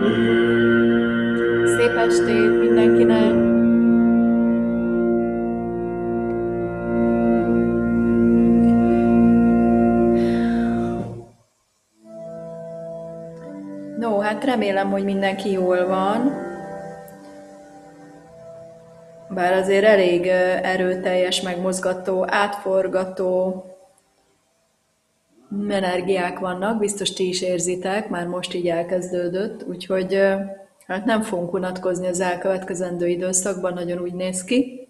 Szép estét mindenkinek! No, hát remélem, hogy mindenki jól van, bár azért elég erőteljes, megmozgató, átforgató energiák vannak, biztos ti is érzitek, már most így elkezdődött, úgyhogy hát nem fogunk unatkozni az elkövetkezendő időszakban, nagyon úgy néz ki.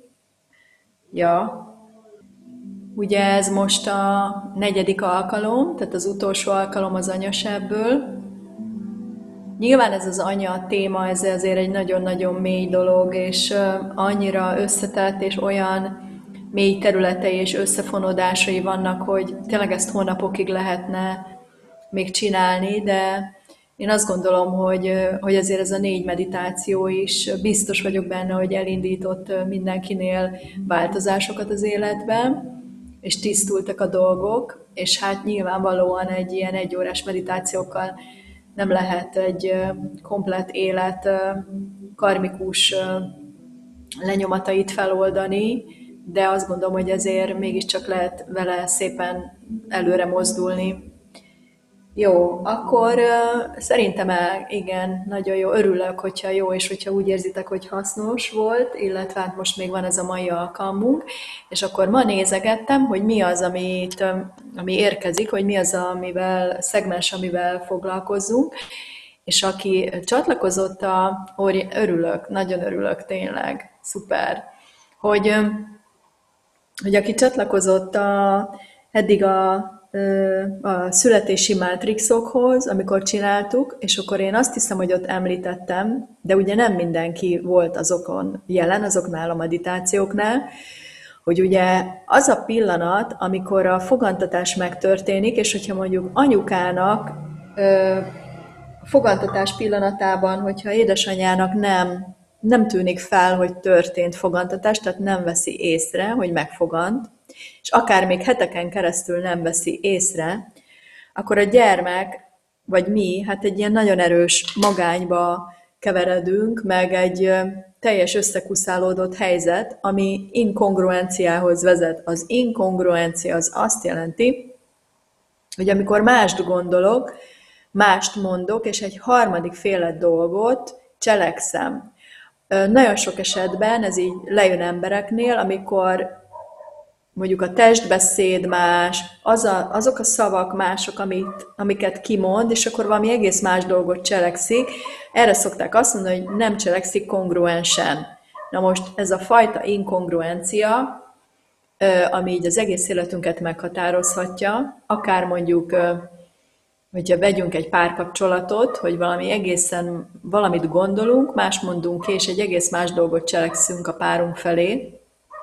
Ja, ugye ez most a negyedik alkalom, tehát az utolsó alkalom az anyasebből. Nyilván ez az anya téma, ez azért egy nagyon-nagyon mély dolog, és annyira összetett, és olyan mély területei és összefonódásai vannak, hogy tényleg ezt hónapokig lehetne még csinálni, de én azt gondolom, hogy azért ez a 4 meditáció is, biztos vagyok benne, hogy elindított mindenkinél változásokat az életben, és tisztultak a dolgok, és hát nyilvánvalóan egy ilyen 1 órás meditációkkal nem lehet egy komplett élet karmikus lenyomatait feloldani, de azt gondolom, hogy ezért mégiscsak lehet vele szépen előre mozdulni. Jó, akkor szerintem igen, nagyon jó, örülök, hogyha jó, és hogyha úgy érzitek, hogy hasznos volt, illetve hát most még van ez a mai alkalmunk, és akkor ma nézegettem, hogy mi az, ami érkezik, hogy mi az, szegmens, amivel foglalkozzunk, és aki csatlakozott örülök, nagyon örülök tényleg, szuper, hogy, hogy aki csatlakozott eddig a születési mátrixokhoz, amikor csináltuk, és akkor én azt hiszem, hogy ott említettem, de ugye nem mindenki volt azokon jelen, azoknál a meditációknál, hogy ugye az a pillanat, amikor a fogantatás megtörténik, és hogyha mondjuk anyukának a fogantatás pillanatában, hogyha édesanyjának nem tűnik fel, hogy történt fogantatás, tehát nem veszi észre, hogy megfogant, és akár még heteken keresztül nem veszi észre, akkor a gyermek, vagy mi, hát egy ilyen nagyon erős magányba keveredünk, meg egy teljes összekuszálódott helyzet, ami inkongruenciához vezet. Az inkongruencia az azt jelenti, hogy amikor mást gondolok, mást mondok, és egy harmadik féle dolgot cselekszem. Nagyon sok esetben ez így lejön embereknél, amikor mondjuk a testbeszéd más, azok a szavak mások, amiket kimond, és akkor valami egész más dolgot cselekszik. Erre szokták azt mondani, hogy nem cselekszik kongruensen. Na most ez a fajta inkongruencia, ami így az egész életünket meghatározhatja, akár mondjuk, hogyha vegyünk egy párkapcsolatot, hogy valamit gondolunk, más mondunk ki, és egy egész más dolgot cselekszünk a párunk felé.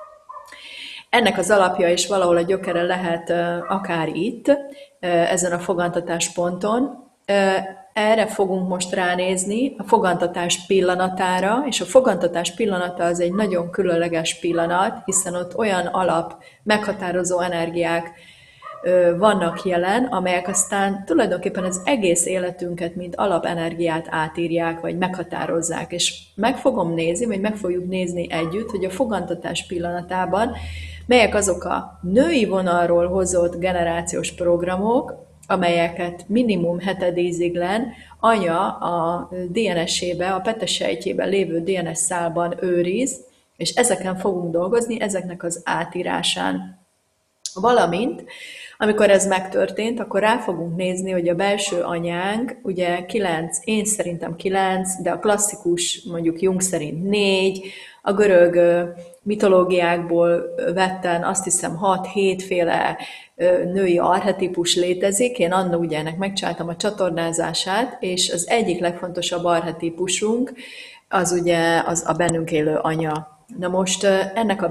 Ennek az alapja is valahol a gyökere lehet akár itt, ezen a fogantatás ponton. Erre fogunk most ránézni, a fogantatás pillanatára, és a fogantatás pillanata az egy nagyon különleges pillanat, hiszen ott olyan alap, meghatározó energiák vannak jelen, amelyek aztán tulajdonképpen az egész életünket, mint alapenergiát átírják, vagy meghatározzák. És meg fogjuk nézni együtt, hogy a fogantatás pillanatában melyek azok a női vonalról hozott generációs programok, amelyeket minimum hetedíziglen anya a DNS-ébe, a petesejtjében lévő DNS szálban őriz, és ezeken fogunk dolgozni, ezeknek az átírásán. Valamint, amikor ez megtörtént, akkor rá fogunk nézni, hogy a belső anyánk, ugye 9, én szerintem 9, de a klasszikus, mondjuk Jung szerint 4, a görög mitológiákból vetten azt hiszem 6-7 féle női archetípus létezik. Én annó ugye ennek megcsináltam a csatornázását, és az egyik legfontosabb archetípusunk az ugye az a bennünk élő anya. Na most ennek a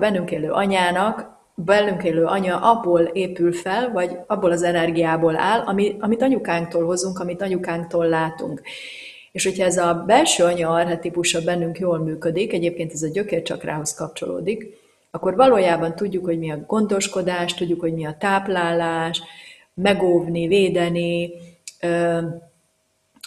bennünk élő anya abból épül fel, vagy abból az energiából áll, amit anyukánktól hozunk, amit anyukánktól látunk. És hogyha ez a belső anya archetípusa bennünk jól működik, egyébként ez a gyökércsakrához kapcsolódik, akkor valójában tudjuk, hogy mi a gondoskodás, tudjuk, hogy mi a táplálás, megóvni, védeni,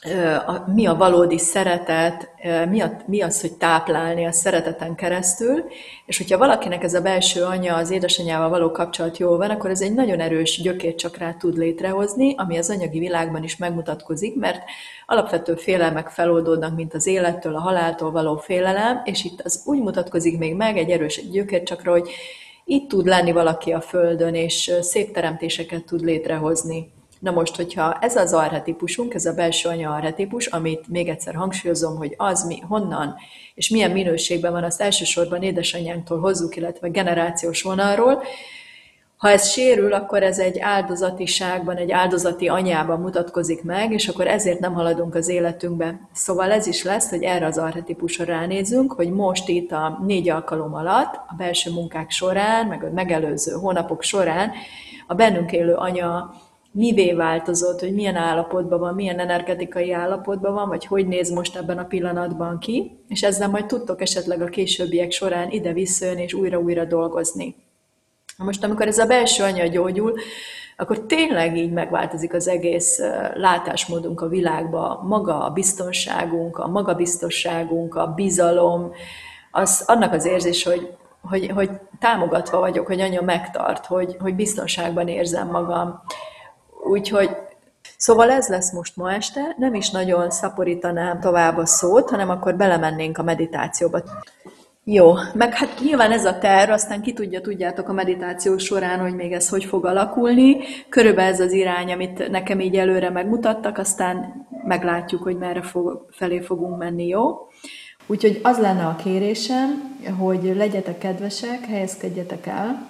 mi a valódi szeretet, mi az, hogy táplálni a szereteten keresztül, és hogyha valakinek ez a belső anya, az édesanyjával való kapcsolat jól van, akkor ez egy nagyon erős gyökércsakrát tud létrehozni, ami az anyagi világban is megmutatkozik, mert alapvető félelmek feloldódnak, mint az élettől, a haláltól való félelem, és itt az úgy mutatkozik még meg egy erős gyökércsakra, hogy itt tud lenni valaki a földön, és szép teremtéseket tud létrehozni. Na most, hogyha ez az archetípusunk, ez a belső anya archetípus, amit még egyszer hangsúlyozom, hogy az mi, honnan és milyen minőségben van, azt elsősorban édesanyánktól hozzuk, illetve generációs vonalról. Ha ez sérül, akkor ez egy áldozatiságban, egy áldozati anyában mutatkozik meg, és akkor ezért nem haladunk az életünkbe. Szóval ez is lesz, hogy erre az archetípusra ránézünk, hogy most itt a 4 alkalom alatt, a belső munkák során, meg a megelőző hónapok során a bennünk élő anya mivé változott, hogy milyen állapotban van, milyen energetikai állapotban van, vagy hogy néz most ebben a pillanatban ki, és ezzel majd tudtok esetleg a későbbiek során ide visszajönni és újra-újra dolgozni. Most, amikor ez a belső anya gyógyul, akkor tényleg így megváltozik az egész látásmódunk a világba, maga a biztonságunk, a magabiztosságunk, a bizalom, annak az érzés, hogy támogatva vagyok, hogy anya megtart, hogy biztonságban érzem magam. Úgyhogy, szóval ez lesz most ma este, nem is nagyon szaporítanám tovább a szót, hanem akkor belemennénk a meditációba. Jó, meg hát nyilván ez a terv, aztán ki tudja, tudjátok a meditáció során, hogy még ez hogy fog alakulni. Körülbelül ez az irány, amit nekem így előre megmutattak, aztán meglátjuk, hogy merre felé fogunk menni, jó? Úgyhogy az lenne a kérésem, hogy legyetek kedvesek, helyezkedjetek el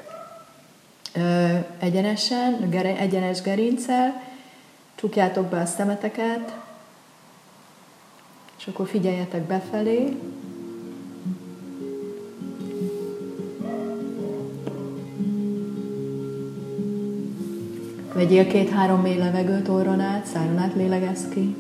egyenesen, egyenes gerinccel, csukjátok be a szemeteket, és akkor figyeljetek befelé. Vegyél 2-3 mély levegőt orron át, szájon át lélegezz ki.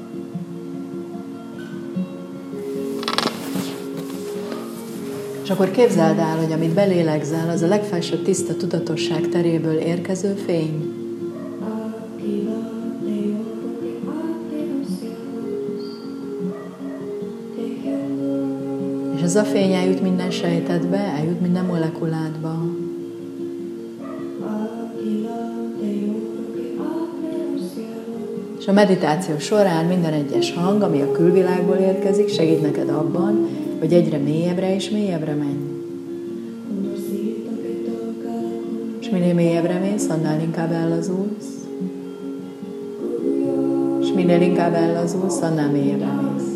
És akkor képzeld el, hogy amit belélegzel, az a legfelsőbb tiszta tudatosság teréből érkező fény. És ez a fény eljut minden sejtedbe, eljut minden molekuládba. És a meditáció során minden egyes hang, ami a külvilágból érkezik, segít neked abban, hogy egyre mélyebbre és mélyebbre menj. És minél mélyebbre mész, annál inkább ellazulsz. És minél inkább ellazulsz, annál mélyebbre mész.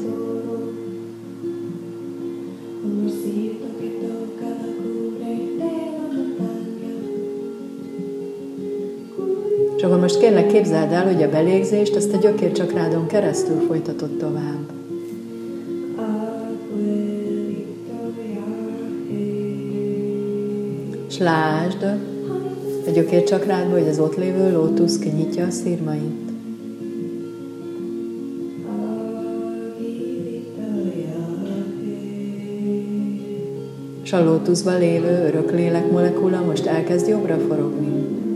És akkor most kérlek képzeld el, hogy a belégzést ezt a gyökércsakrádon keresztül folytatod tovább. És lásd a gyökércsakrádba, hogy az ott lévő lótusz kinyitja a szirmait. És a lótuszban lévő örök lélek molekula most elkezd jobbra forogni.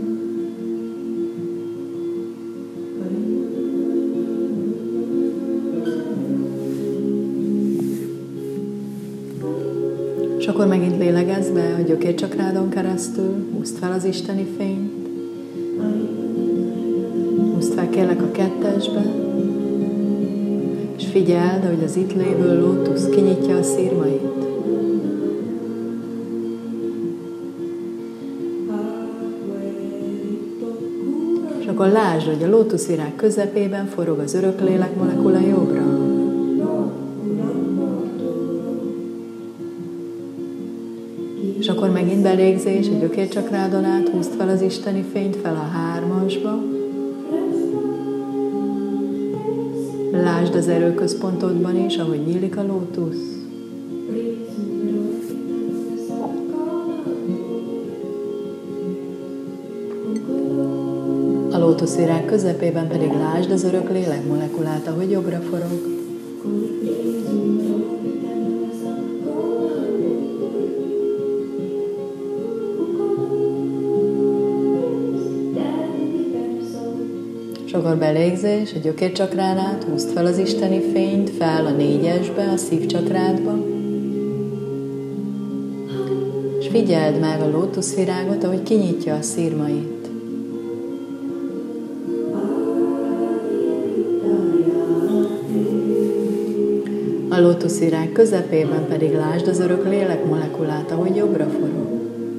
És akkor megint lélegezz be a gyökércsakrádon keresztül, húzd fel az isteni fényt, húzd fel kérlek a 2-esbe, és figyeld, hogy az itt lévő lótusz kinyitja a szirmait. És akkor lásd, hogy a lótuszvirág közepében forog az örök lélek molekula jobbra. És akkor megint belégzés, a gyökércsakrádon át, húzd fel az isteni fényt fel a 3-asba. Lásd az erőközpontodban is, ahogy nyílik a lótusz. A lótuszvirág közepében pedig lásd az örök lélek molekulát, ahogy jobbra forog. És akkor belégzés, a gyökércsakrán át, húzd fel az isteni fényt, fel a 4-esbe, a szívcsakrádba. És figyeld meg a lótuszvirágot, ahogy kinyitja a szirmait. A lótuszvirág közepében pedig lásd az örök lélek molekulát, ahogy jobbra forog.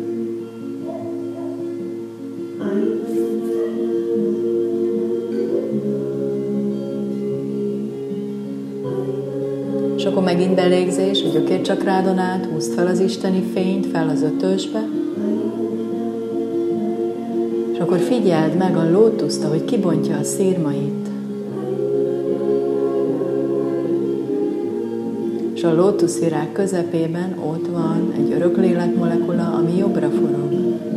És akkor megint belégzés, a gyökércsakrádon át, húzd fel az isteni fényt, fel az 5-ösbe. És akkor figyeld meg a lótuszt, ahogy kibontja a szirmait. És a lótuszvirág közepében ott van egy örök lélekmolekula, ami jobbra forog.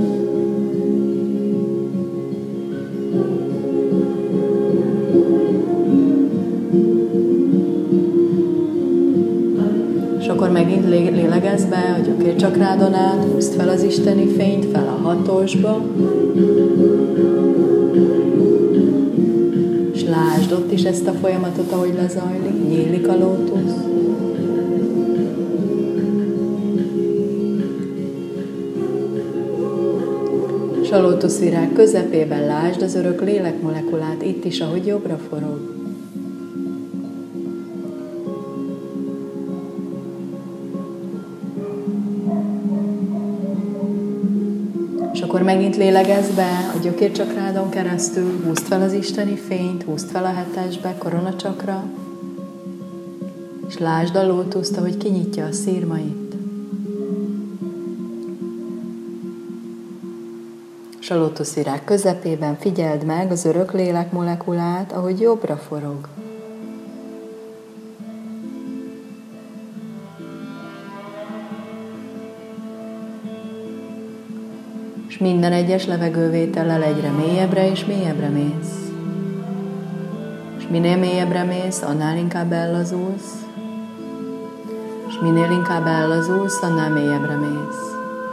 És akkor megint lélegezz be a gyökércsakrádon át, húzd fel az isteni fényt, fel a 6-osba. És lásd ott is ezt a folyamatot, ahogy lezajlik, nyílik a lótusz. És a lótuszvirág közepében lásd az örök lélekmolekulát, itt is, ahogy jobbra forog. És akkor megint lélegezz be a gyökércsakrádon keresztül, húzd fel az isteni fényt, húzd fel a 7-esbe, koronacsakra, és lásd a lótuszt, ahogy kinyitja a szirmait. És a lótuszvirág közepében figyeld meg az örök lélek molekulát, ahogy jobbra forog. És minden egyes levegővétellel egyre mélyebbre és mélyebbre mész. És minél mélyebbre mész, annál inkább ellazulsz. És minél inkább ellazulsz, annál mélyebbre mész.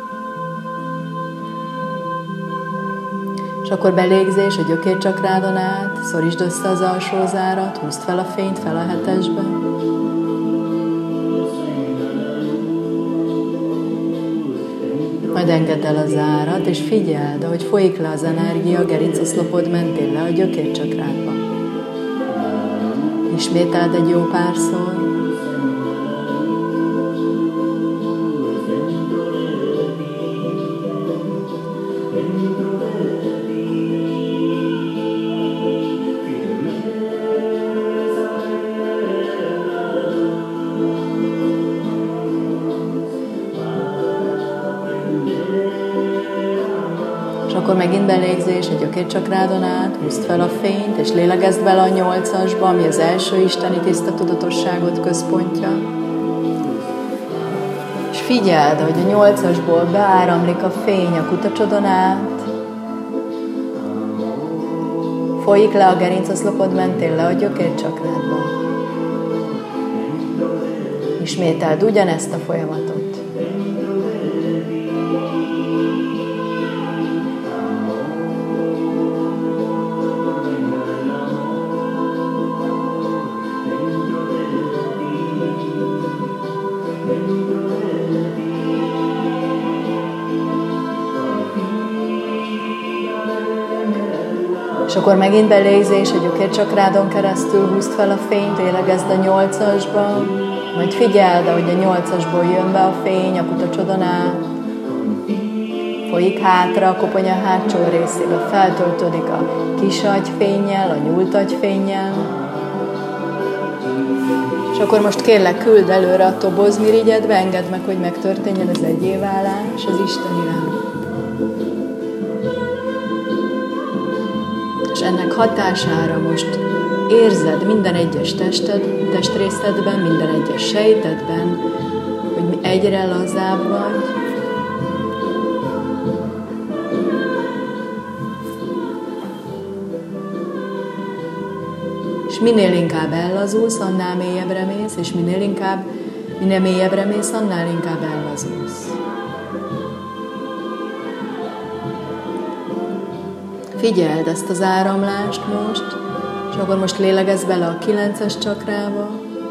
És akkor belégzés a gyökércsakrádon át, szorítsd össze az alsó zárat, húzd fel a fényt, fel a 7-esbe. Majd engedd el a zárat, és figyeld, ahogy folyik le az energia, a gerincoszlopod mentén le a gyökércsakrádba. Ismételd egy jó párszor. Akkor megint belégzés a gyökércsakrádon át, húzd fel a fényt, és lélegezd bele a 8-asba, ami az első isteni tiszta tudatosságot központja. És figyeld, hogy a 8-asból beáramlik a fény a kutacsodon át, folyik le a gerincoszlopod mentén le a gyökércsakrádba. Ismételd ugyanezt a folyamatot. És akkor megint belégzés a gyökércsakrádon keresztül, húzd fel a fényt, lélegezd a 8-asba, majd figyeld, ahogy a 8-asból jön be a fény a kutacsodon át, folyik hátra a koponya hátsó részébe, feltöltődik a kis agyfénnyel, a nyúlt agyfénnyel. És akkor most kérlek, küld előre a tobozmirigyedbe, engedd meg, hogy megtörténjen az egyéválás az Isten iránt. És ennek hatására most érzed minden egyes testrészedben, minden egyes sejtedben, hogy egyre lazább vagy. És minél inkább ellazulsz, annál mélyebbre mész, és minél mélyebbre mész, annál inkább ellazulsz. Figyeld ezt az áramlást most, és akkor most lélegezz bele a 9-es csakrába.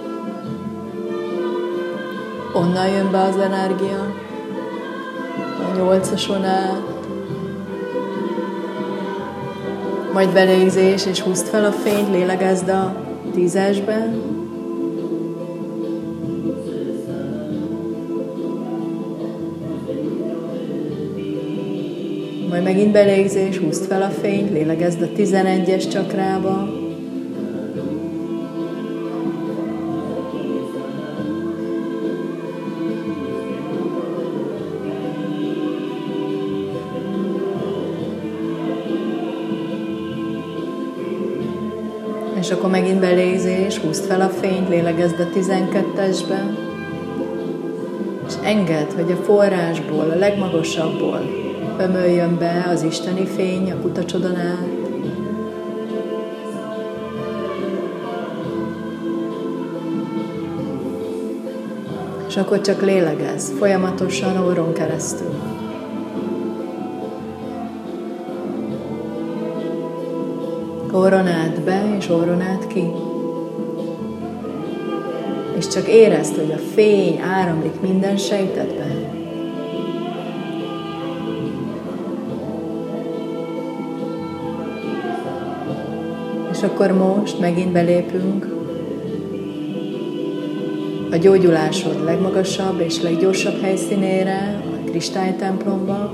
Onnan jön be az energia, a 8-ason át. Majd belégzés, és húzd fel a fényt, lélegezd a 10-esbe. Majd megint belégzés, húzd fel a fényt, lélegezd a 11-es csakrába. És akkor megint belégzés, húzd fel a fényt, lélegezd a 12-esbe, és engedd, hogy a forrásból, a legmagasabbból ömöljön be az isteni fény a kutacsodon át. És akkor csak lélegezz, folyamatosan orron keresztül. Orron át be, és orron át ki. És csak érezd, hogy a fény áramlik minden sejtedben. És akkor most megint belépünk a gyógyulásod legmagasabb és leggyorsabb helyszínére, a kristálytemplomba.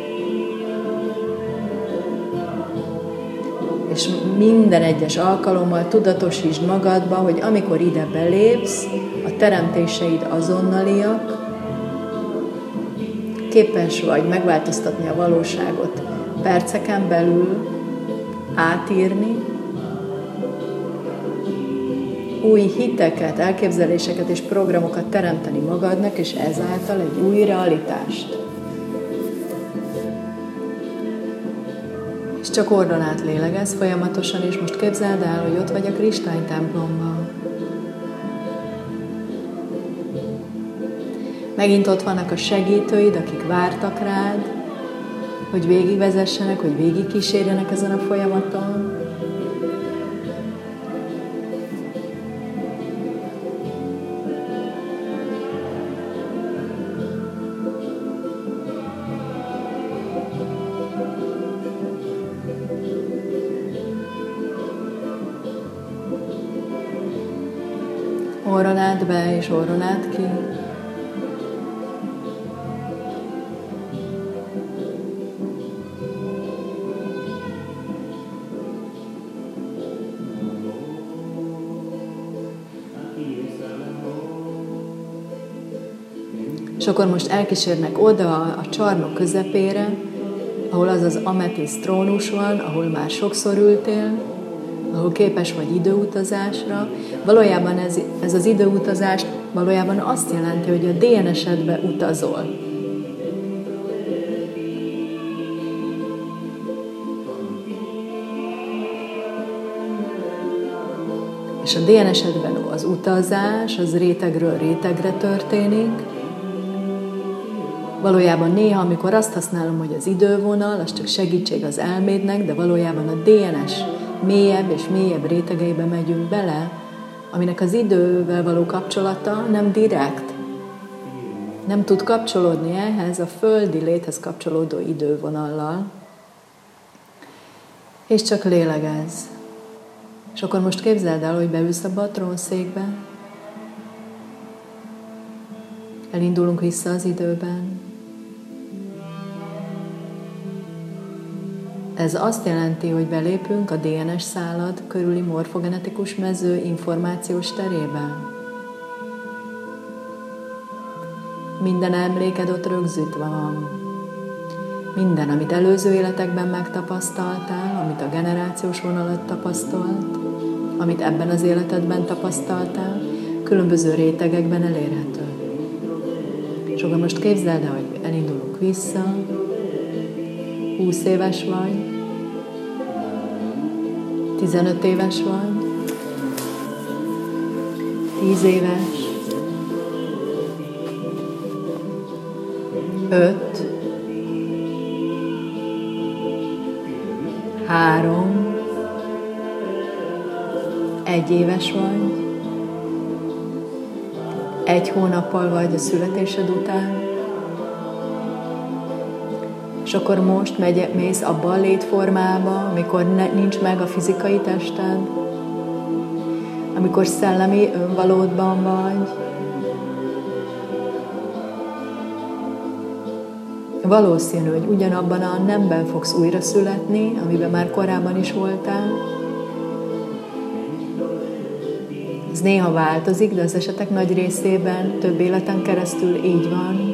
És minden egyes alkalommal tudatosítsd magadba, hogy amikor ide belépsz, a teremtéseid azonnaliak, képes vagy megváltoztatni a valóságot perceken belül, átírni, új hiteket, elképzeléseket és programokat teremteni magadnak, és ezáltal egy új realitást. És csak orron át lélegezz folyamatosan, és most képzeld el, hogy ott vagy a kristálytemplomban. Megint ott vannak a segítőid, akik vártak rád, hogy végigvezessenek, hogy végigkísérjenek ezen a folyamaton. Orron át be, és orron át ki. És akkor most elkísérnek oda a csarnok közepére, ahol az az ametiszt trónus van, ahol már sokszor ültél, ahol képes vagy időutazásra. Valójában ez az időutazás valójában azt jelenti, hogy a DNS-edbe utazol. És a DNS-edben az utazás, az rétegről rétegre történik. Valójában néha, amikor azt használom, hogy az idővonal, az csak segítség az elmédnek, de valójában a DNS mélyebb és mélyebb rétegeibe megyünk bele, aminek az idővel való kapcsolata nem direkt. Nem tud kapcsolódni ehhez a földi léthez kapcsolódó idővonallal. És csak lélegezz. És akkor most képzeld el, hogy beülsz abba a trónszékbe. Elindulunk vissza az időben. Ez azt jelenti, hogy belépünk a DNS szálad körüli morfogenetikus mező információs terébe. Minden emléked ott rögzítve van. Minden, amit előző életekben megtapasztaltál, amit a generációs vonalat tapasztalt, amit ebben az életedben tapasztaltál, különböző rétegekben elérhető. És akkor most képzeld el, hogy elindulunk vissza, 20 éves vagy, 15 éves vagy, 10 éves, 5, 3, 1 éves vagy, 1 hónappal vagy a születésed után, és akkor most mész abba a létformába, amikor nincs meg a fizikai tested, amikor szellemi önvalódban vagy. Valószínű, hogy ugyanabban a nemben fogsz újra születni, amiben már korábban is voltál. Ez néha változik, de az esetek nagy részében több életen keresztül így van.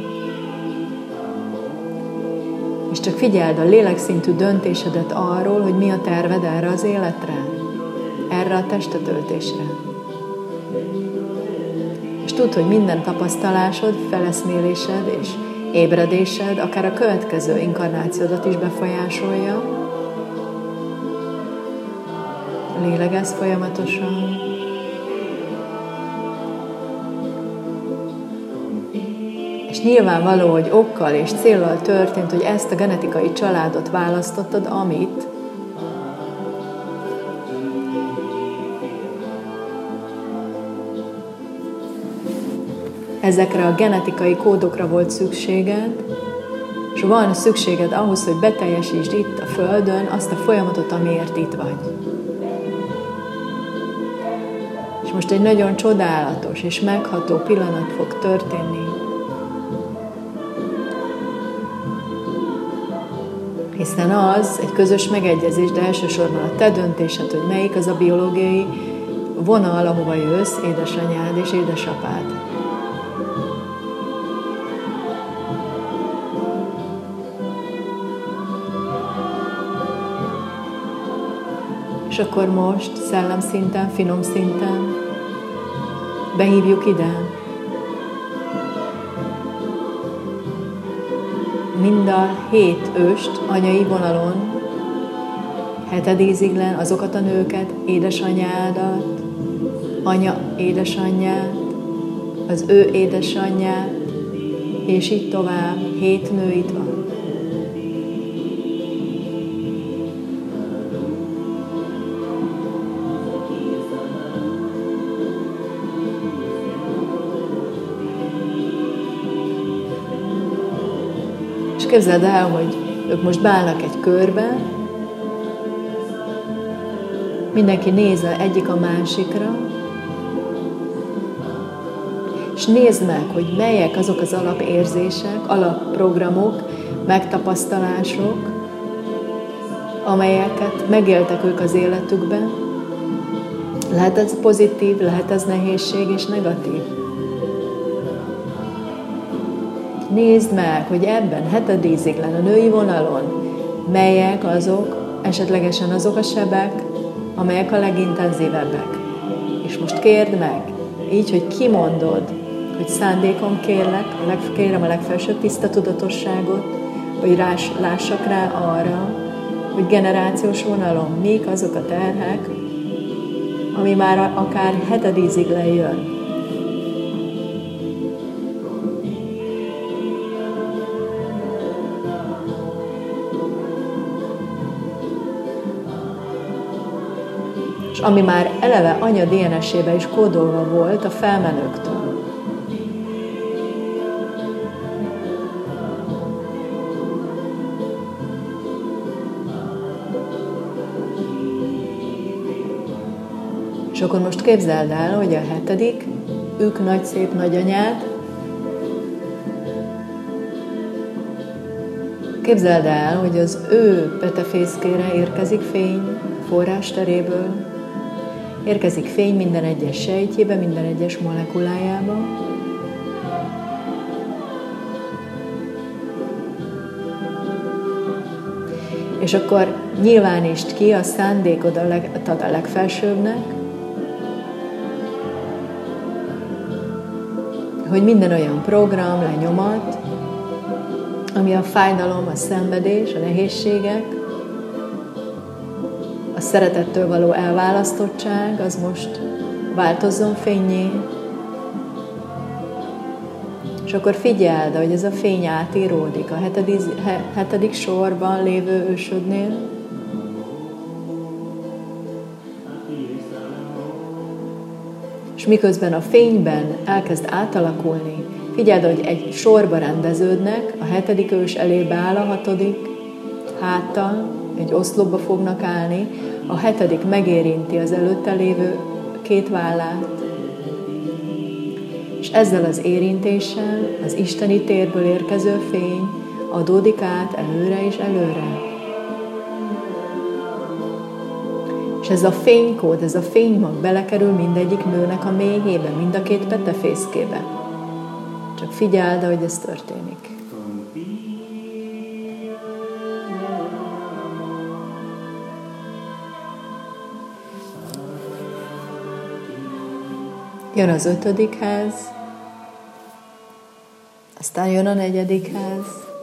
És csak figyeld a lélekszintű döntésedet arról, hogy mi a terved erre az életre, erre a testetöltésre. És tudd, hogy minden tapasztalásod, feleszmélésed és ébredésed akár a következő inkarnációdat is befolyásolja. Lélegezz folyamatosan. És nyilvánvaló, hogy okkal és céllal történt, hogy ezt a genetikai családot választottad, amit ezekre a genetikai kódokra volt szükséged, és van szükséged ahhoz, hogy beteljesítsd itt a Földön azt a folyamatot, amiért itt vagy. És most egy nagyon csodálatos és megható pillanat fog történni. Hiszen az egy közös megegyezés, de elsősorban a te döntésed, hogy melyik az a biológiai vonal, ahova jössz, édesanyád és édesapád. És akkor most szellemszinten, finom szinten behívjuk ide mind a 7 őst anyai vonalon, 7. íziglen azokat a nőket, édesanyádat, anya édesanyját, az ő édesanyját, és így tovább, 7 nő itt van. És képzeld el, hogy ők most beállnak egy körbe, mindenki néz egyik a másikra, és nézd meg, hogy melyek azok az alapérzések, alapprogramok, megtapasztalások, amelyeket megéltek ők az életükben. Lehet ez pozitív, lehet ez nehézség és negatív. Nézd meg, hogy ebben 7. íziglen a női vonalon melyek azok, esetlegesen azok a sebek, amelyek a legintenzívebbek. És most kérd meg, így, hogy kimondod, hogy szándékom kérem a legfelsőbb tiszta tudatosságot, hogy lássak rá arra, hogy generációs vonalon mik azok a terhek, ami már akár 7. íziglen jön. És ami már eleve anya DNS-ébe is kódolva volt a felmenőktől. És akkor most képzeld el, hogy a 7. ők nagy szép nagyanyád. Képzeld el, hogy az ő petefészkére érkezik fény forrásteréből, érkezik fény minden egyes sejtjébe, minden egyes molekulájába. És akkor nyilvánítsd ki a szándékodat a legfelsőbbnek, hogy minden olyan program, lenyomat, ami a fájdalom, a szenvedés, a nehézségek, a szeretettől való elválasztottság, az most változzon fénnyé. És akkor figyeld, hogy ez a fény átíródik a 7. sorban lévő ősödnél, miközben a fényben elkezd átalakulni, figyeld, hogy egy sorba rendeződnek, a 7. ős elébe áll a 6. háttal, egy oszlopba fognak állni, a 7. megérinti az előtte lévő 2 vállát, és ezzel az érintéssel az isteni térből érkező fény adódik át előre és előre. És ez a fénykód, ez a fénymag belekerül mindegyik nőnek a mélyébe, mind a 2 petefészkébe. Csak figyeld, ahogy ez történik. Jön az 5. ház, aztán jön a 4. ház,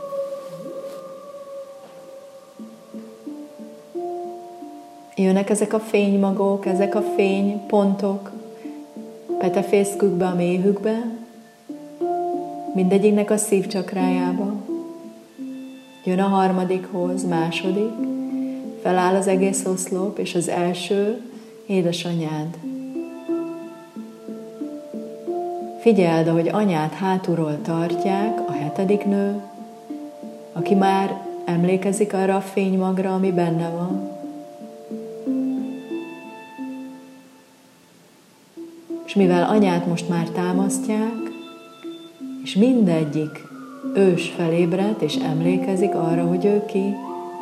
jönnek ezek a fénymagok, ezek a fénypontok petefészkükbe, a méhükbe, mindegyiknek a szívcsakrájába. Jön a 3-hoz, 2, feláll az egész oszlop, és az első édesanyád. Figyeld, ahogy anyát hátulról tartják, a 7. nő, aki már emlékezik arra a fénymagra, ami benne van. És mivel anyát most már támasztják, és mindegyik ős felébredt, és emlékezik arra, hogy ő ki.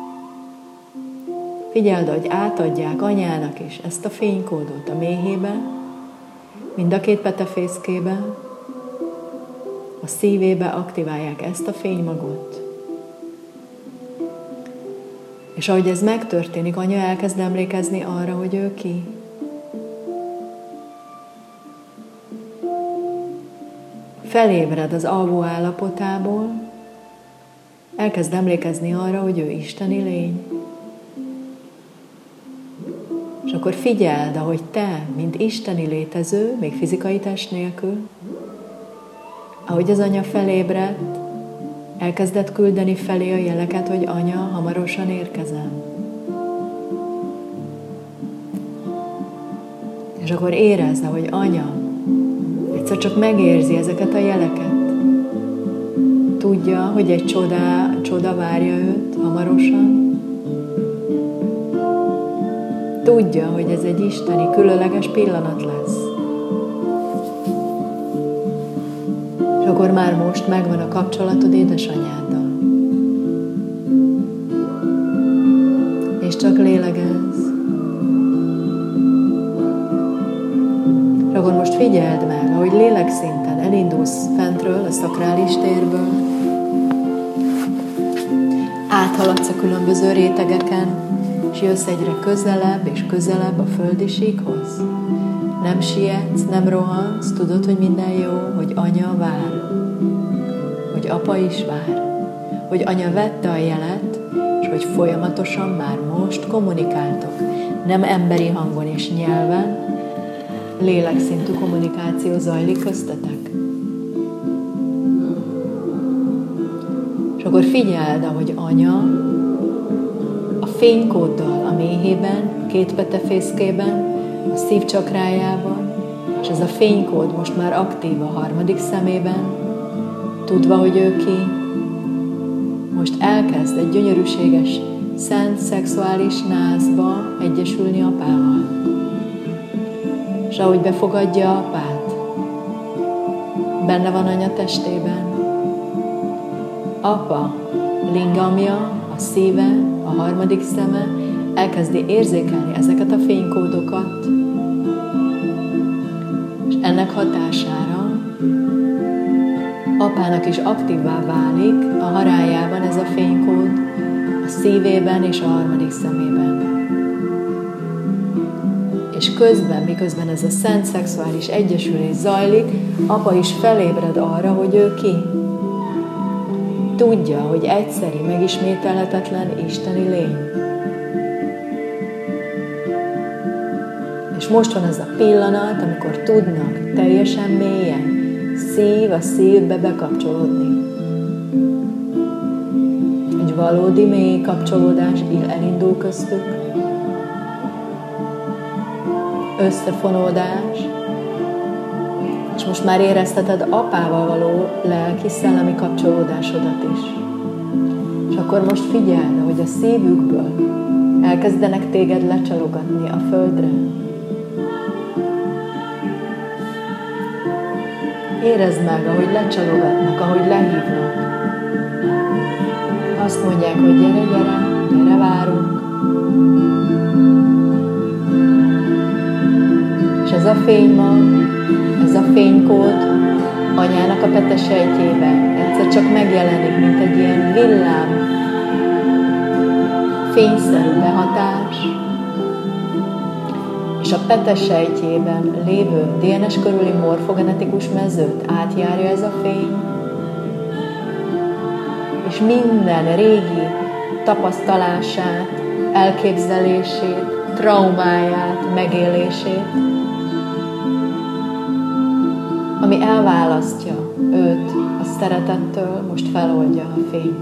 Figyeld, hogy átadják anyának is ezt a fénykódot a méhébe, mind a 2 petefészkébe, a szívébe aktiválják ezt a fénymagot. És ahogy ez megtörténik, anya elkezd emlékezni arra, hogy ő ki. Felébred az alvó állapotából, elkezd emlékezni arra, hogy ő isteni lény. És akkor figyeld, ahogy te, mint isteni létező, még fizikai test nélkül, ahogy az anya felébredt, elkezdett küldeni felé a jeleket, hogy anya, hamarosan érkezem. És akkor érezd, hogy anya egyszer csak megérzi ezeket a jeleket. Tudja, hogy egy csoda várja őt hamarosan. Tudja, hogy ez egy isteni, különleges pillanat lesz. És akkor már most megvan a kapcsolatod édesanyáddal. És csak lélegezz. És akkor most figyeld meg, ahogy lélekszinten elindulsz fentről, a szakrális térből, áthaladsz a különböző rétegeken, és jössz egyre közelebb és közelebb a földi síkhoz. Nem sietsz, nem rohansz, tudod, hogy minden jó, hogy anya vár, hogy apa is vár, hogy anya vette a jelet, és hogy folyamatosan már most kommunikáltok. Nem emberi hangon és nyelven, lélekszintű kommunikáció zajlik köztetek. És akkor figyeld, ahogy anya a fénykóddal a méhében, 2 petefészkében, a szívcsakrájában, és ez a fénykód most már aktív a 3. szemében, tudva, hogy ő ki, most elkezd egy gyönyörűséges, szent, szexuális názba egyesülni apával. És ahogy befogadja apát, benne van anya testében. Apa, lingamja, a szíve, a 3. szeme elkezdi érzékelni ezeket a fénykódokat, és ennek hatására apának is aktívvá válik a harájában ez a fénykód, a szívében és a 3. szemében. És közben, miközben ez a szent szexuális egyesülés zajlik, apa is felébred arra, hogy ő ki. Tudja, hogy egyszeri, megismételhetetlen isteni lény. És most van ez a pillanat, amikor tudnak teljesen mélyen, szív a szívbe bekapcsolódni. Egy valódi mély kapcsolódás elindul köztük. Összefonódás, És most már érezteted apával való lelki-szellemi kapcsolódásodat is. És akkor most figyeld, hogy a szívükből elkezdenek téged lecsalogatni a földre. Érezd meg, ahogy lecsalogatnak, ahogy lehívnak. Azt mondják, hogy gyere, gyere, gyere, várunk. És ez a fénymag, ez a fénykód anyának a petesejtjében egyszer csak megjelenik, mint egy ilyen villám, fényszerű behatás, és a petesejtjében lévő DNS körüli morfogenetikus mezőt átjárja ez a fény, és minden régi tapasztalását, elképzelését, traumáját, megélését, ami elválasztja őt a szeretettől, most feloldja a fény.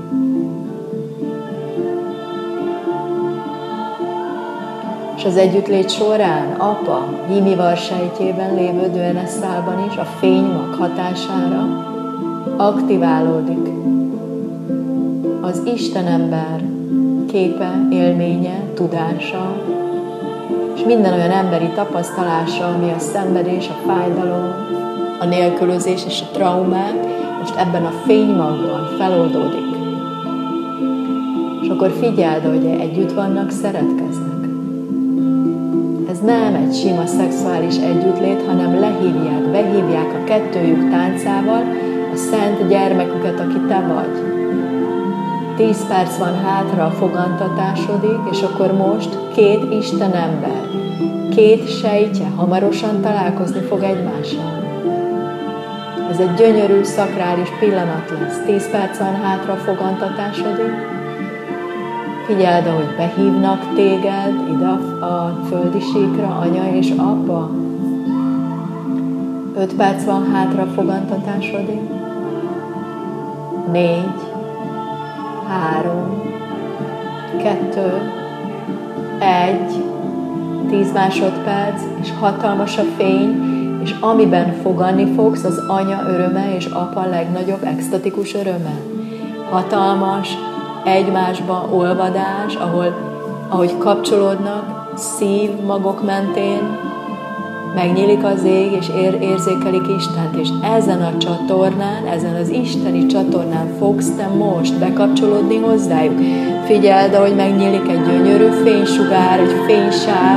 És az együttlét során apa hímivar sejtjében lévő DNS-szálban is a fénymag hatására aktiválódik az Istenember képe, élménye, tudása, és minden olyan emberi tapasztalása, ami a szenvedés, a fájdalom, a nélkülözés és a traumák, most ebben a fénymagban feloldódik. És akkor figyeld, hogy együtt vannak, szeretkeznek. Ez nem egy sima szexuális együttlét, hanem lehívják, behívják a kettőjük táncával a szent gyermeküket, aki te vagy. 10 perc van hátra, a fogantatásodik, és akkor most 2 Isten ember, 2 sejtje hamarosan találkozni fog egymással. Ez egy gyönyörű, szakrális pillanat lesz. 10 perc van hátra, a fogantatásodik. Figyeld, ahogy behívnak téged ide a földi síkra, anya és apa. 5 perc van hátra, a fogantatásodik. 4, 3, 2, 1, 10 másodperc, és hatalmas a fény, és amiben fogadni fogsz, az anya öröme és apa legnagyobb extatikus öröme. Hatalmas, egymásba olvadás, ahogy kapcsolódnak szívmagok mentén, megnyílik az ég, és érzékelik Istent, és ezen a csatornán, ezen az isteni csatornán fogsz te most bekapcsolódni hozzájuk. Figyeld, ahogy megnyílik egy gyönyörű fénysugár, egy fénysáv,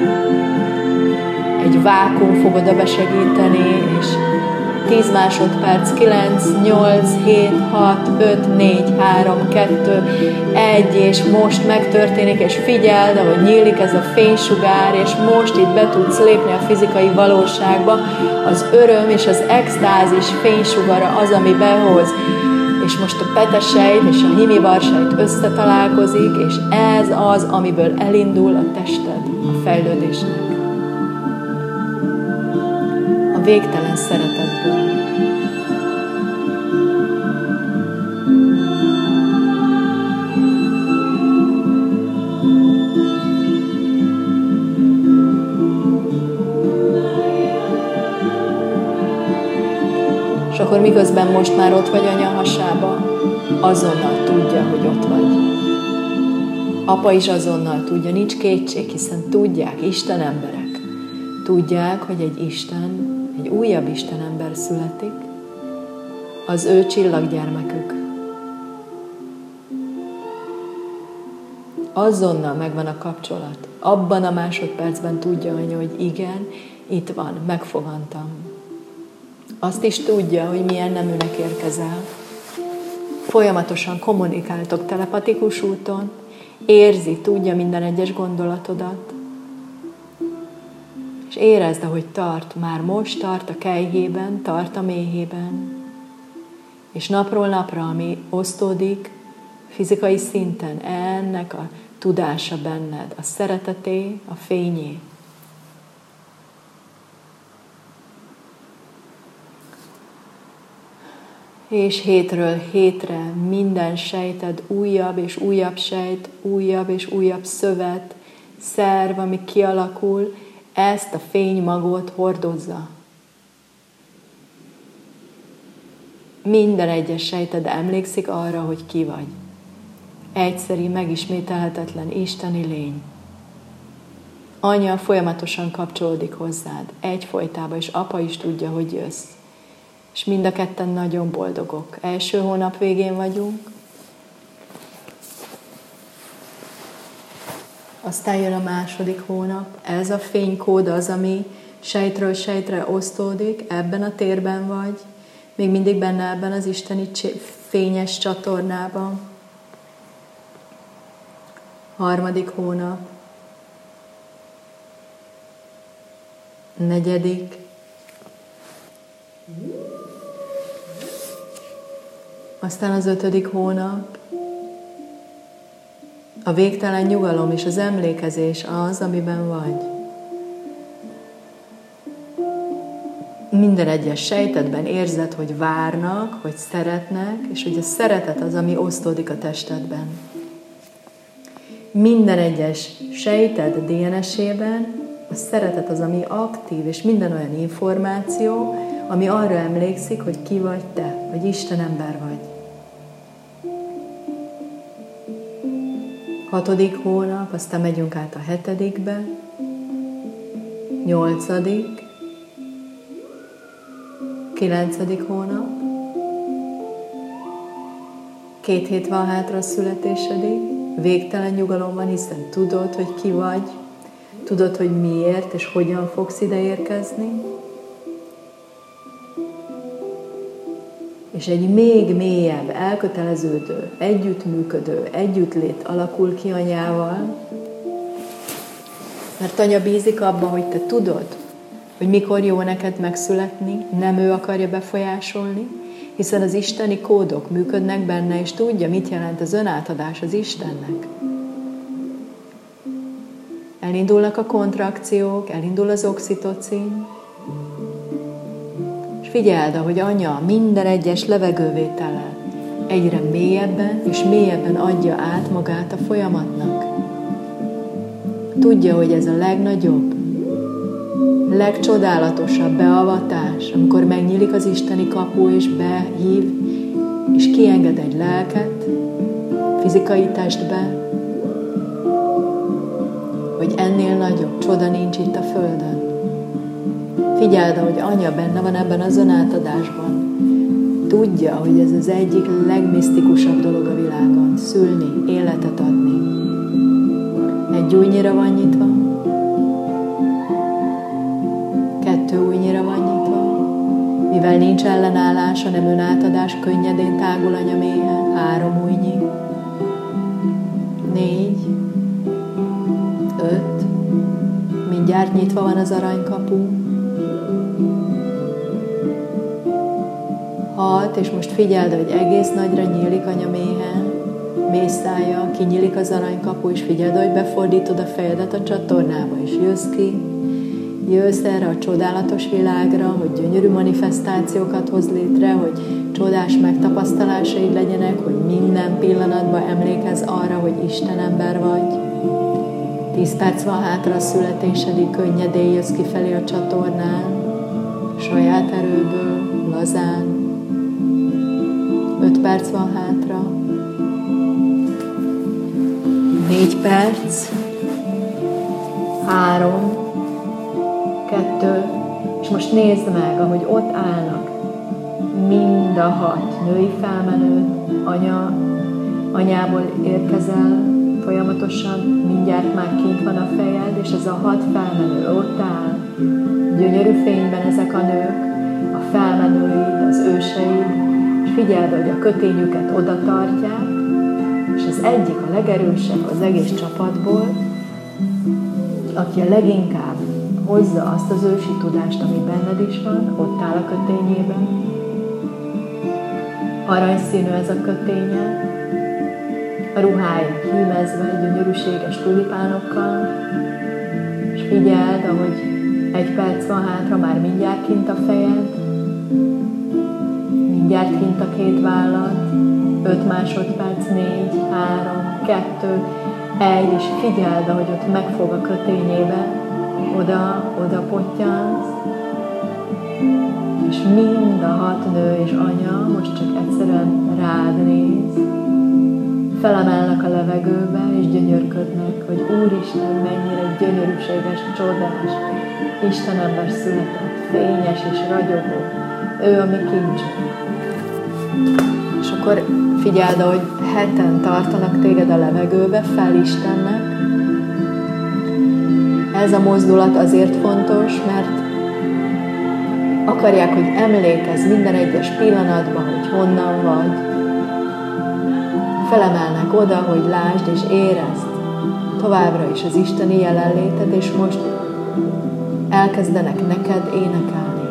egy vákum fog oda besegíteni, és 10 másodperc, 9, 8, 7, 6, 5, 4, 3, 2, 1, és most megtörténik, és figyeld, ahogy nyílik ez a fénysugár, és most itt be tudsz lépni a fizikai valóságba, az öröm és az extázis fénysugara az, ami behoz, és most a petesejt és a hímivarsejt összetalálkozik, és ez az, amiből elindul a tested, a fejlődésnek. A végtelen szeretetből. És akkor miközben most már ott vagy anya hasába, azonnal tudja, hogy ott vagy. Apa is azonnal tudja, nincs kétség, hiszen tudják, Isten emberek. Tudják, hogy egy Isten, egy újabb Isten ember születik, az ő csillaggyermekük. Azonnal megvan a kapcsolat. Abban a másodpercben tudja anya, hogy igen, itt van, megfogantam. Azt is tudja, hogy milyen neműnek érkezel. Folyamatosan kommunikáltok telepatikus úton, érzi, tudja minden egyes gondolatodat, és érezd, ahogy tart, már most tart a kelyhében, tart a méhében, és napról napra, ami osztódik fizikai szinten, ennek a tudása benned, a szereteté, a fényé. És hétről hétre minden sejted újabb és újabb sejt, újabb és újabb szövet, szerv, ami kialakul, ezt a fénymagot hordozza. Minden egyes sejted emlékszik arra, hogy ki vagy. Egyszeri, megismételhetetlen isteni lény. Anya folyamatosan kapcsolódik hozzád, egyfolytában, és apa is tudja, hogy jössz. És mind a ketten nagyon boldogok. Első hónap végén vagyunk, aztán jön a második hónap. Ez a fénykód az, ami sejtről sejtre osztódik, ebben a térben vagy, még mindig benne ebben az isteni fényes csatornában. Harmadik hónap. Negyedik. Aztán az 5. hónap. A végtelen nyugalom és az emlékezés az, amiben vagy. Minden egyes sejtedben érzed, hogy várnak, hogy szeretnek, és hogy a szeretet az, ami osztódik a testedben. Minden egyes sejted DNS-ében a szeretet az, ami aktív, és minden olyan információ, ami arra emlékszik, hogy ki vagy te, hogy Isten ember vagy. 6. hónap, aztán megyünk át a 7-be, 8., 9. hónap, 2 hét van hátra a születésedig, végtelen nyugalom van, hiszen tudod, hogy ki vagy, tudod, hogy miért és hogyan fogsz ide érkezni, és egy még mélyebb, elköteleződő, együttműködő, együttlét alakul ki anyával, mert anya bízik abban, hogy te tudod, hogy mikor jó neked megszületni, nem ő akarja befolyásolni, hiszen az isteni kódok működnek benne, és tudja, mit jelent az önátadás az Istennek. Elindulnak a kontrakciók, elindul az oxitocin, és figyeld, ahogy anya minden egyes levegővétellel egyre mélyebben és mélyebben adja át magát a folyamatnak. Tudja, hogy ez a legnagyobb, legcsodálatosabb beavatás, amikor megnyílik az isteni kapu, és behív, és kienged egy lelket fizikai testbe, hogy ennél nagyobb csoda nincs itt a Földön. Figyeld, ahogy anya benne van ebben az önátadásban. Tudja, hogy ez az egyik legmisztikusabb dolog a világon. Szülni, életet adni. Egy ujjnyira van nyitva, 2 ujjnyira van nyitva, mivel nincs ellenállás, hanem önátadás, könnyedén tágul anya méhe, 3 ujjnyi, 4, 5, mindjárt nyitva van az aranykapu, 6, és most figyeld, hogy egész nagyra nyílik anya méhe, mély szája, kinyílik az aranykapu, és figyeld, hogy befordítod a fejedet a csatornába, és jössz ki, jössz erre a csodálatos világra, hogy gyönyörű manifestációkat hoz létre, hogy csodás megtapasztalásaid legyenek, hogy minden pillanatban emlékezz arra, hogy Isten ember vagy. 10 perc van hátra a születésedig, könnyedén jössz kifelé a csatornán, saját erőből, lazán. 5 perc van hátra. 4 perc. 3, 2, és most nézd meg, ahogy ott állnak mind a 6 női felmenőt, anyából érkezel, folyamatosan, mindjárt már kint van a fejed, és ez a 6 felmenő ott áll. Gyönyörű fényben ezek a nők, a felmenőid, az őseid, és figyeld, hogy a kötényüket oda tartják, és az egyik a legerősebb az egész csapatból, aki a leginkább hozza azt az ősi tudást, ami benned is van, ott áll a kötényében. Aranyszínű ez a köténye, a ruhája hímezve, gyönyörűséges tulipánokkal, és figyeld, ahogy 1 perc van hátra, már mindjárt kint a fejed, mindjárt kint a 2 vállad, 5 másodperc, 4, 3, 2, 1, és figyeld, ahogy ott megfog a kötényébe, oda pottyansz, és És mind a 6 nő és anya most csak egyszerűen rád néz, felemelnek a levegőbe, és gyönyörködnek, hogy Úristen, mennyire gyönyörűséges, csodás, Istenember született, fényes és ragyogó. Ő a mi kincsünk. És akkor figyeld, ahogy heten tartanak téged a levegőbe, fel Istennek. Ez a mozdulat azért fontos, mert akarják, hogy emlékezz minden egyes pillanatban, hogy honnan vagy. Felemelnek oda, hogy lásd és érezd továbbra is az isteni jelenlétet, és most elkezdenek neked énekelni.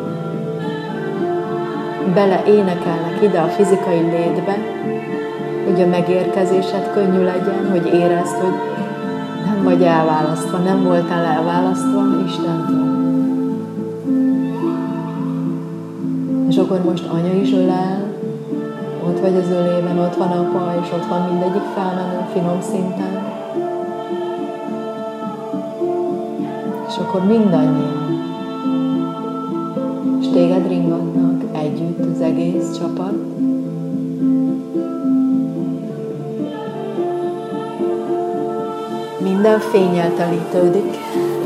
Bele énekelnek ide a fizikai létbe, hogy a megérkezésed könnyű legyen, hogy érezd, hogy nem vagy elválasztva, nem voltál elválasztva Istentől. És akkor most anya is ölel, ott vagy az ölében, ott van apa, és ott van mindegyik felmenő finom szinten. És akkor mindannyian. És téged ringatnak együtt az egész csapat. Minden fénnyel telítődik.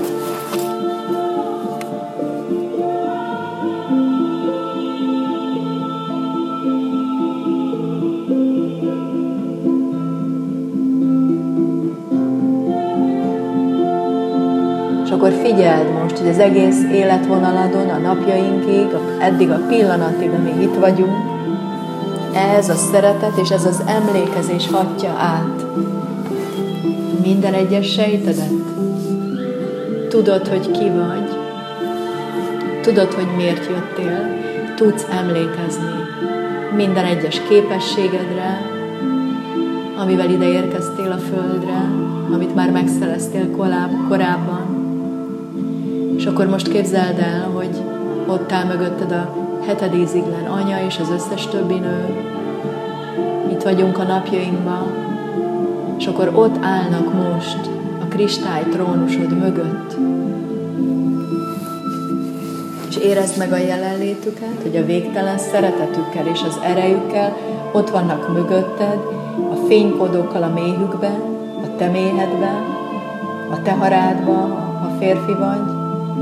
És akkor figyeld most, hogy az egész életvonaladon, a napjainkig, eddig a pillanatig, amíg itt vagyunk, ez a szeretet és ez az emlékezés hatja át minden egyes sejtedet. Tudod, hogy ki vagy, tudod, hogy miért jöttél, tudsz emlékezni minden egyes képességedre, amivel ide érkeztél a földre, amit már megszereztél korábban. És akkor most képzeld el, hogy ott áll mögötted a hetedíziglen anya és az összes többi nő. Itt vagyunk a napjainkban, és akkor ott állnak most a kristály trónusod mögött. És érezd meg a jelenlétüket, hogy a végtelen szeretetükkel és az erejükkel ott vannak mögötted, a fénykódokkal a méhükben, a te méhedben, a te harádban, ha férfi vagy.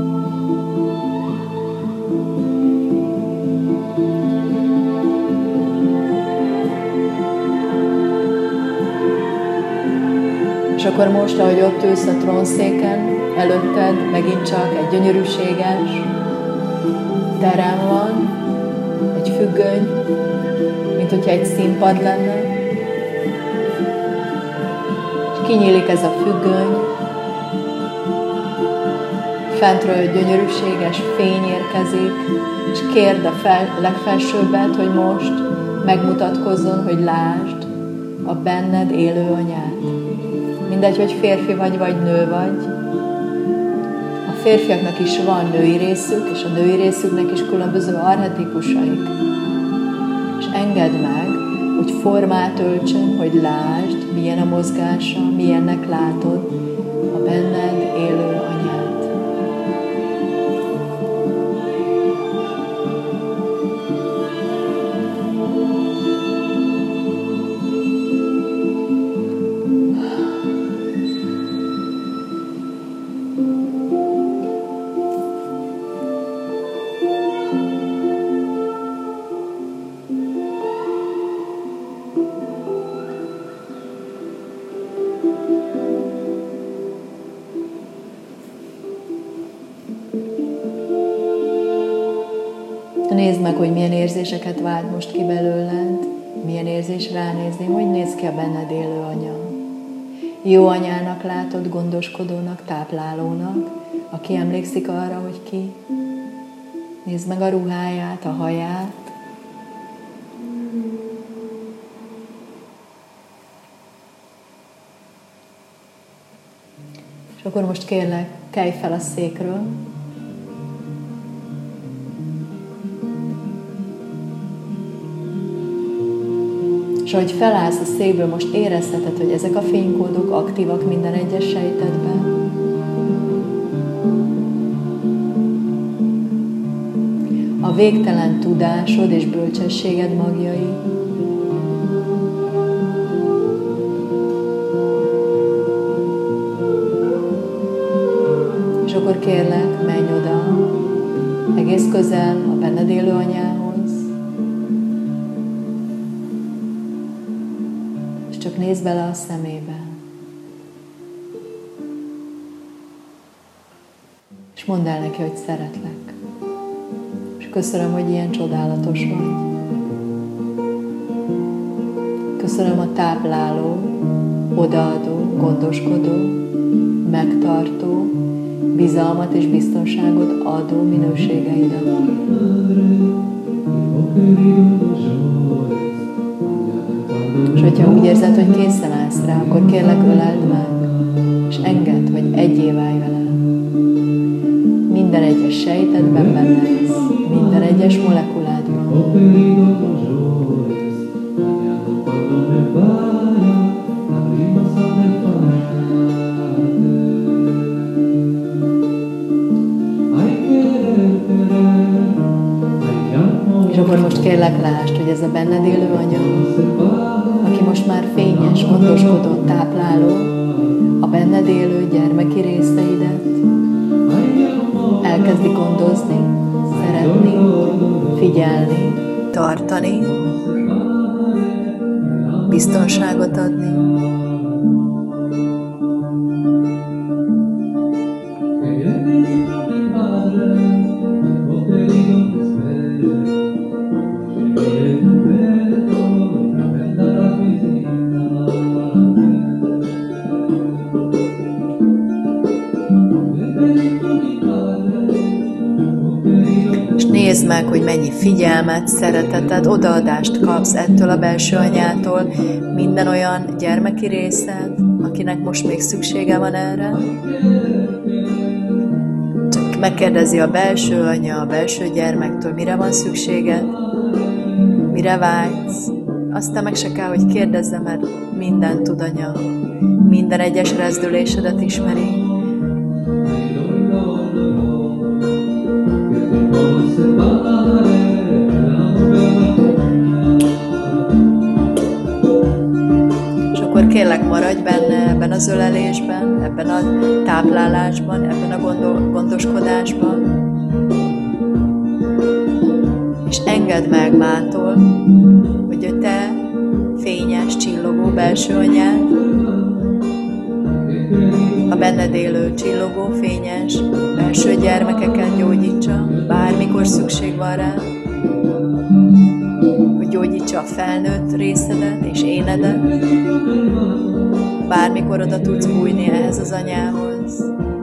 És akkor most, ahogy ott ülsz a trónszéken, előtted megint csak egy gyönyörűséges terem van, egy függöny, mint hogyha egy színpad lenne. És kinyílik ez a függöny, fentről gyönyörűséges fény érkezik, és kérd a legfelsőbbet, hogy most megmutatkozzon, hogy lásd a benned élő anyát. Mindegy, hogy férfi vagy nő vagy. A férfiaknak is van női részük, és a női részüknek is különböző archetipusaik. És engedd meg, hogy formát öltsön, hogy lásd, milyen a mozgása, milyennek látod a benned élő anyát. Nézd meg, hogy milyen érzéseket vált most ki belőled, milyen érzés ránézni, hogy néz ki a benned élő anya. Jó anyának látod, gondoskodónak, táplálónak, aki emlékszik arra, hogy ki. Nézd meg a ruháját, a haját. És akkor most kérlek, kelj fel a székről. És ahogy felállsz a székből, most érezheted, hogy ezek a fénykódok aktívak minden egyes sejtedben. A végtelen tudásod és bölcsességed magjai. És akkor kérlek, menj oda, egész közel a benned élő anyához, és csak nézd bele a szemébe. És mondd el neki, hogy szeretlek. És köszönöm, hogy ilyen csodálatos vagy. Köszönöm a tápláló, odaadó, gondoskodó, megtartó, bizalmat és biztonságot adó minőségeidet. És hogyha úgy érzed, hogy készen állsz rá, akkor kérlek, öleld meg, és engedd, hogy egyé válj vele. Minden egyes sejtedben benne lesz, minden egyes molekuládban. És akkor most kérlek, lásd, hogy ez a benned élő anya, aki most már fényes, gondoskodó, tápláló, a benned élő gyermeki részeidet elkezdi gondozni, szeretni, figyelni, tartani, biztonságot adni. Nézd meg, hogy mennyi figyelmet, szeretetet, odaadást kapsz ettől a belső anyától, minden olyan gyermeki részed, akinek most még szüksége van erre. Csak megkérdezi a belső anya, a belső gyermektől, mire van szükséged, mire vágysz. Aztán meg se kell, hogy kérdezze, mert mindent tud anya, minden egyes rezdülésedet ismeri. És akkor kérlek, maradj benne ebben az ölelésben, ebben a táplálásban, ebben a gondoskodásban. És engedd meg mától, hogy a te fényes, csillogó belső anyád, a benned élő, csillogó, fényes belső gyermekeket gyógyítsa, bármikor szükség van rá, hogy gyógyítsa a felnőtt részedet és énedet, bármikor oda tudsz bújni ehhez az anyához.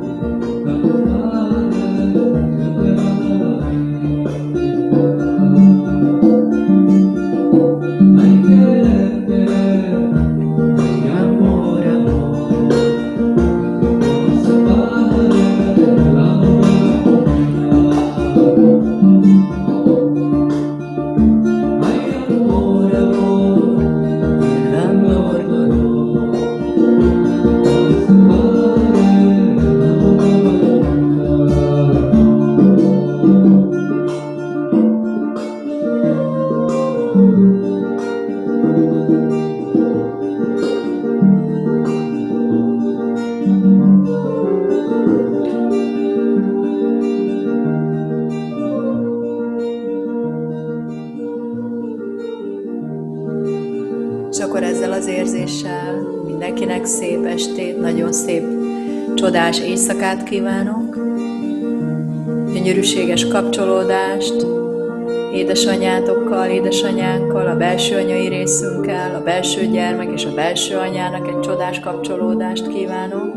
És akkor ezzel az érzéssel mindenkinek szép estét, nagyon szép, csodás éjszakát kívánok. Gyönyörűséges kapcsolódást édesanyátokkal, édesanyánkkal, a belső anyai részünkkel, a belső gyermek és a belső anyának egy csodás kapcsolódást kívánok.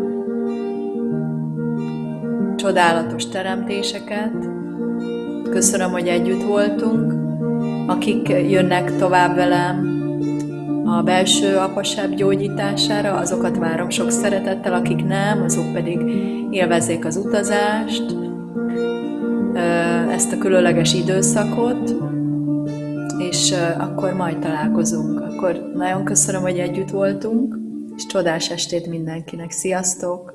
Csodálatos teremtéseket. Köszönöm, hogy együtt voltunk. Akik jönnek tovább velem a belső apaság gyógyítására, azokat várom sok szeretettel, akik nem, azok pedig élvezzék az utazást, ezt a különleges időszakot, és akkor majd találkozunk. Akkor nagyon köszönöm, hogy együtt voltunk, és csodás estét mindenkinek. Sziasztok!